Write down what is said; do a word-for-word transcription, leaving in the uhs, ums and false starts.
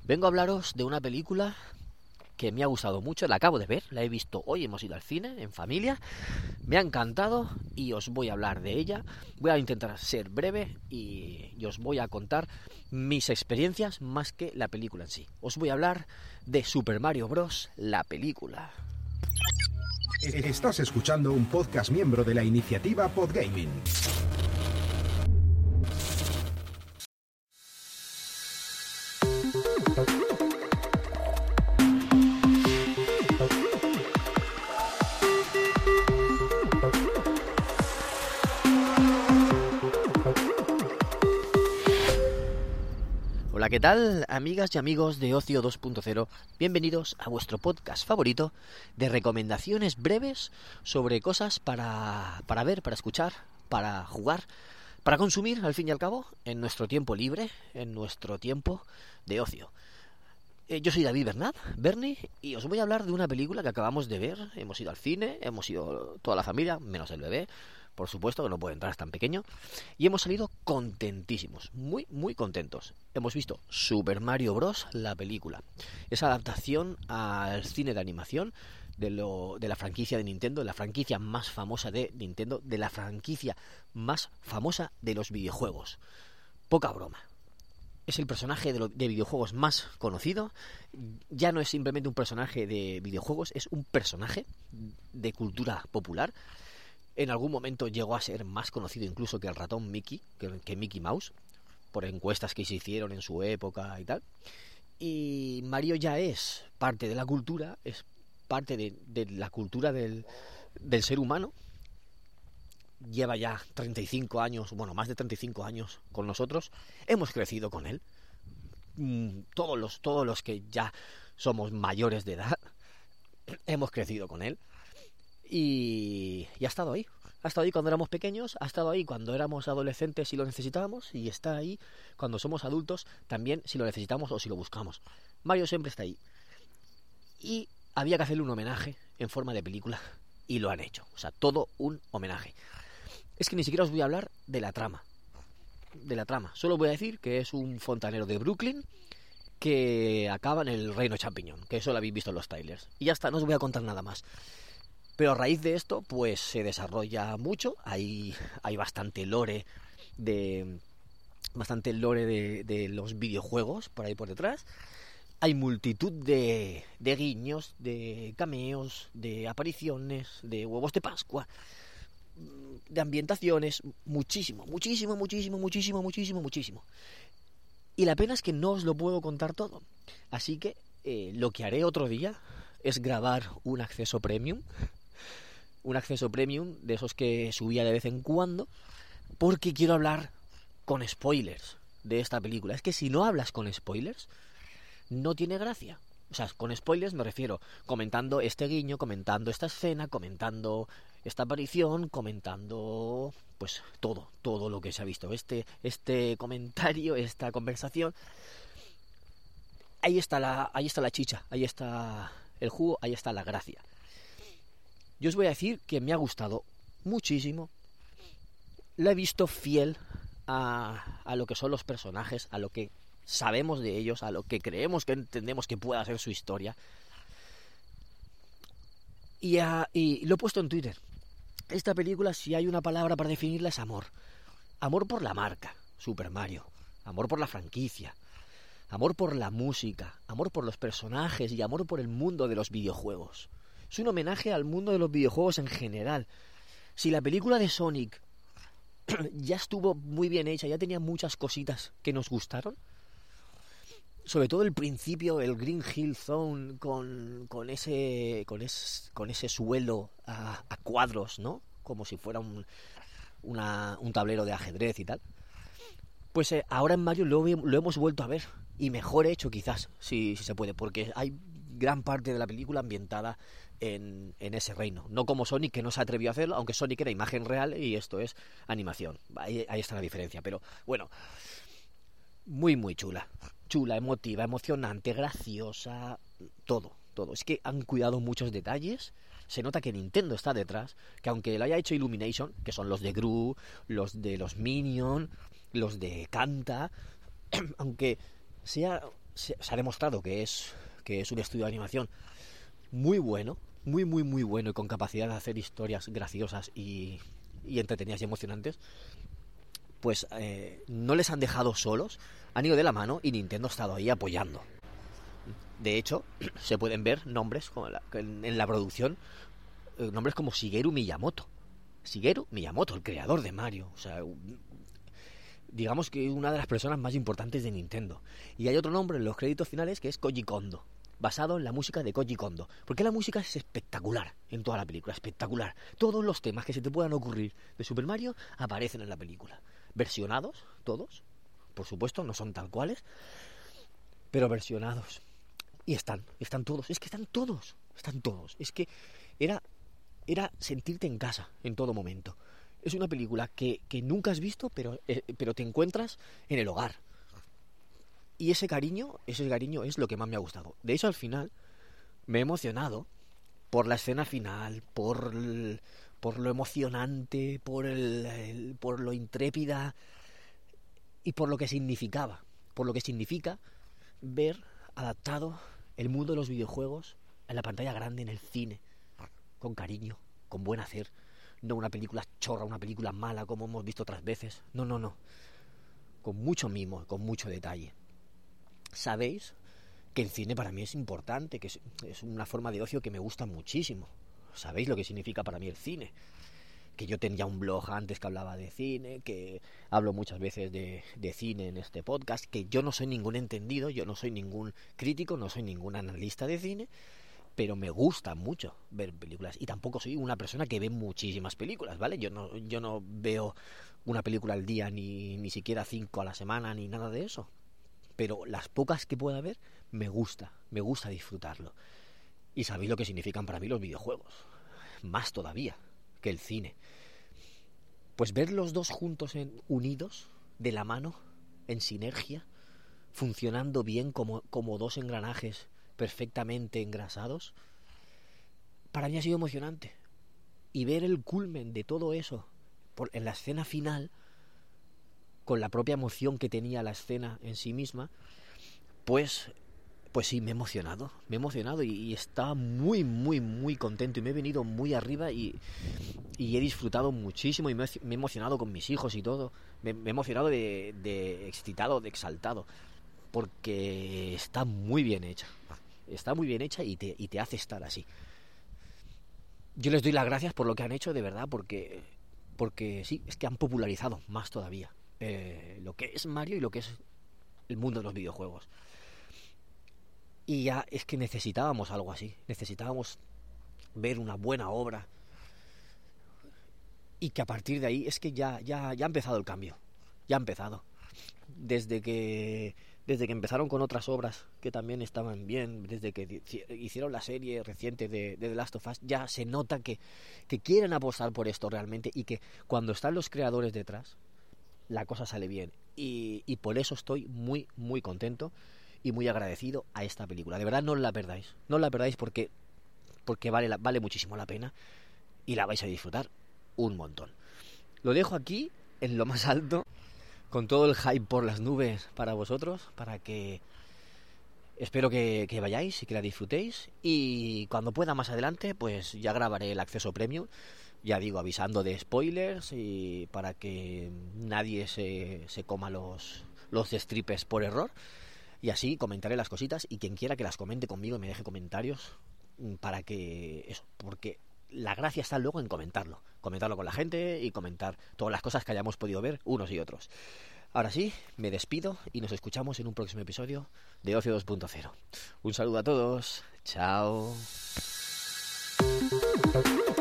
Vengo a hablaros de una película que me ha gustado mucho, la acabo de ver, la he visto hoy, hemos ido al cine, en familia, me ha encantado y os voy a hablar de ella. Voy a intentar ser breve y, y os voy a contar mis experiencias más que la película en sí. Os voy a hablar de Super Mario Bros., la película. Estás escuchando un podcast miembro de la iniciativa Podgaming. Hola, ¿qué tal, amigas y amigos de Ocio dos punto cero? Bienvenidos a vuestro podcast favorito de recomendaciones breves sobre cosas para, para ver, para escuchar, para jugar, para consumir, al fin y al cabo, en nuestro tiempo libre, en nuestro tiempo de ocio. Eh, yo soy David Bernat, Bernie, y os voy a hablar de una película que acabamos de ver. Hemos ido al cine, hemos ido toda la familia, menos el bebé, por supuesto, que no puede entrar, es tan pequeño, y hemos salido contentísimos, muy, muy contentos. Hemos visto Super Mario Bros., la película. Esa adaptación al cine de animación de, lo, de la franquicia de Nintendo, de la franquicia más famosa de Nintendo, de la franquicia más famosa de los videojuegos. Poca broma. Es el personaje de, lo, de videojuegos más conocido. Ya no es simplemente un personaje de videojuegos, es un personaje de cultura popular. En algún momento llegó a ser más conocido incluso que el ratón Mickey, que, que Mickey Mouse, por encuestas que se hicieron en su época y tal. Y Mario ya es parte de la cultura, es parte de, de la cultura del, del ser humano. Lleva ya treinta y cinco años, bueno, más de treinta y cinco años con nosotros. Hemos crecido con él. Todos los, todos los que ya somos mayores de edad, hemos crecido con él. Y, y ha estado ahí, ha estado ahí cuando éramos pequeños, ha estado ahí cuando éramos adolescentes si lo necesitábamos, y está ahí cuando somos adultos también si lo necesitamos o si lo buscamos. Mario siempre está ahí. Y había que hacerle un homenaje en forma de película, y lo han hecho, o sea, todo un homenaje. Es que ni siquiera os voy a hablar de la trama, de la trama, solo voy a decir que es un fontanero de Brooklyn que acaba en el Reino Champiñón, que eso lo habéis visto en los trailers. Y ya está, no os voy a contar nada más. Pero a raíz de esto, pues se desarrolla mucho, hay, hay bastante lore de bastante lore de, de los videojuegos por ahí por detrás. Hay multitud de, de guiños, de cameos, de apariciones, de huevos de Pascua, de ambientaciones, muchísimo, muchísimo, muchísimo, muchísimo, muchísimo, muchísimo. Y la pena es que no os lo puedo contar todo. Así que eh, lo que haré otro día es grabar un acceso premium. Un acceso premium de esos que subía de vez en cuando, porque quiero hablar con spoilers de esta película. Es que si no hablas con spoilers, no tiene gracia. O sea, con spoilers me refiero comentando este guiño, comentando esta escena, comentando esta aparición, comentando pues todo, todo lo que se ha visto. Este, este comentario, esta conversación. Ahí está la, ahí está la chicha, ahí está el jugo, ahí está la gracia. Yo os voy a decir que me ha gustado muchísimo. La he visto fiel a, a lo que son los personajes, a lo que sabemos de ellos, a lo que creemos que entendemos que pueda ser su historia. Y, a, y lo he puesto en Twitter. Esta película, si hay una palabra para definirla, es amor. Amor por la marca, Super Mario. Amor por la franquicia. Amor por la música. Amor por los personajes y amor por el mundo de los videojuegos. Es un homenaje al mundo de los videojuegos en general. Si la película de Sonic ya estuvo muy bien hecha, ya tenía muchas cositas que nos gustaron, sobre todo el principio, el Green Hill Zone con, con ese con, es, con ese suelo a, a cuadros, ¿no? Como si fuera un, una, un tablero de ajedrez y tal. Pues eh, ahora en Mario lo, lo hemos vuelto a ver, y mejor hecho quizás, si, si se puede, porque hay gran parte de la película ambientada en, en ese reino. No como Sonic, que no se atrevió a hacerlo, aunque Sonic era imagen real y esto es animación. Ahí, ahí está la diferencia, pero bueno, muy muy chula. Chula, emotiva, emocionante, graciosa, todo, todo. Es que han cuidado muchos detalles. Se nota que Nintendo está detrás, que aunque lo haya hecho Illumination, que son los de Gru, los de los Minions, los de Kanta, aunque sea se, se ha demostrado que es, que es un estudio de animación muy bueno, muy, muy, muy bueno y con capacidad de hacer historias graciosas y, y entretenidas y emocionantes, pues eh, no les han dejado solos, han ido de la mano y Nintendo ha estado ahí apoyando. De hecho, se pueden ver nombres como la, en, en la producción, eh, nombres como Shigeru Miyamoto. Shigeru Miyamoto, el creador de Mario. O sea, digamos que una de las personas más importantes de Nintendo. Y hay otro nombre en los créditos finales que es Koji Kondo, basado en la música de Koji Kondo. Porque la música es espectacular en toda la película, espectacular. Todos los temas que se te puedan ocurrir de Super Mario aparecen en la película. Versionados, todos. Por supuesto, no son tal cuales, pero versionados. Y están, están todos, es que están todos, están todos. Es que era, era sentirte en casa en todo momento. Es una película que, que nunca has visto, pero, eh, pero te encuentras en el hogar. Y ese cariño, ese cariño es lo que más me ha gustado. De hecho, al final, me he emocionado por la escena final, por, el, por lo emocionante, por, el, el, por lo intrépida y por lo que significaba. Por lo que significa ver adaptado el mundo de los videojuegos en la pantalla grande, en el cine, con cariño, con buen hacer, no una película chorra, una película mala como hemos visto otras veces, no, no, no, con mucho mimo, con mucho detalle. Sabéis que el cine para mí es importante, que es, es una forma de ocio que me gusta muchísimo. Sabéis lo que significa para mí el cine, que yo tenía un blog antes que hablaba de cine, que hablo muchas veces de, de cine en este podcast, que yo no soy ningún entendido, yo no soy ningún crítico, no soy ningún analista de cine, pero me gusta mucho ver películas y tampoco soy una persona que ve muchísimas películas, ¿vale? Yo no, yo no veo una película al día, ni, ni siquiera cinco a la semana, ni nada de eso, pero las pocas que pueda ver me gusta, me gusta disfrutarlo. Y sabéis lo que significan para mí los videojuegos, más todavía que el cine. Pues ver los dos juntos, en, unidos, de la mano, en sinergia, funcionando bien como, como dos engranajes perfectamente engrasados, para mí ha sido emocionante. Y ver el culmen de todo eso por, en la escena final, con la propia emoción que tenía la escena en sí misma, pues... Pues sí, me he emocionado, me he emocionado y, y estaba muy, muy, muy contento y me he venido muy arriba y, y he disfrutado muchísimo y me he, me he emocionado con mis hijos y todo. Me, me he emocionado de, de excitado, de exaltado, porque está muy bien hecha, está muy bien hecha y te, y te hace estar así. Yo les doy las gracias por lo que han hecho, de verdad, porque, porque sí, es que han popularizado más todavía eh, lo que es Mario y lo que es el mundo de los videojuegos. Y ya es que necesitábamos algo así, necesitábamos ver una buena obra y que a partir de ahí es que ya, ya, ya ha empezado el cambio, ya ha empezado. Desde que, desde que empezaron con otras obras que también estaban bien, desde que hicieron la serie reciente de, de The Last of Us, ya se nota que, que quieren apostar por esto realmente y que cuando están los creadores detrás, la cosa sale bien. Y, y por eso estoy muy, muy contento y muy agradecido a esta película. De verdad, no la perdáis. No la perdáis porque, porque vale, la, vale muchísimo la pena y la vais a disfrutar un montón. Lo dejo aquí, en lo más alto, con todo el hype por las nubes para vosotros, para que... Espero que, que vayáis y que la disfrutéis. Y cuando pueda más adelante, pues ya grabaré el acceso premium. Ya digo, avisando de spoilers y para que nadie se, se coma los, los destripes por error. Y así comentaré las cositas y quien quiera que las comente conmigo y me deje comentarios para que eso, porque la gracia está luego en comentarlo, comentarlo con la gente y comentar todas las cosas que hayamos podido ver unos y otros. Ahora sí, me despido y nos escuchamos en un próximo episodio de Ocio dos punto cero. Un saludo a todos, chao.